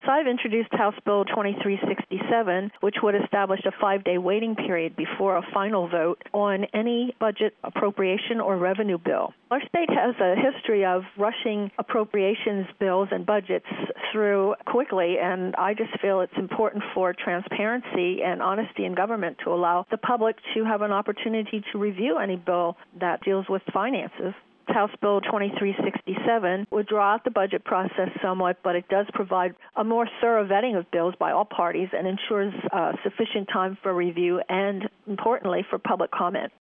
I've introduced House Bill 2367, which would establish a 5-day waiting period before a final vote on any budget appropriation or revenue bill. Our state has a history of rushing appropriations bills and budgets through quickly, and I just feel it's important for transparency and honesty in government to allow the public to have an opportunity to review any bill that deals with finances. House Bill 2367 would draw out the budget process somewhat, but it does provide a more thorough vetting of bills by all parties and ensures sufficient time for review and, importantly, for public comment.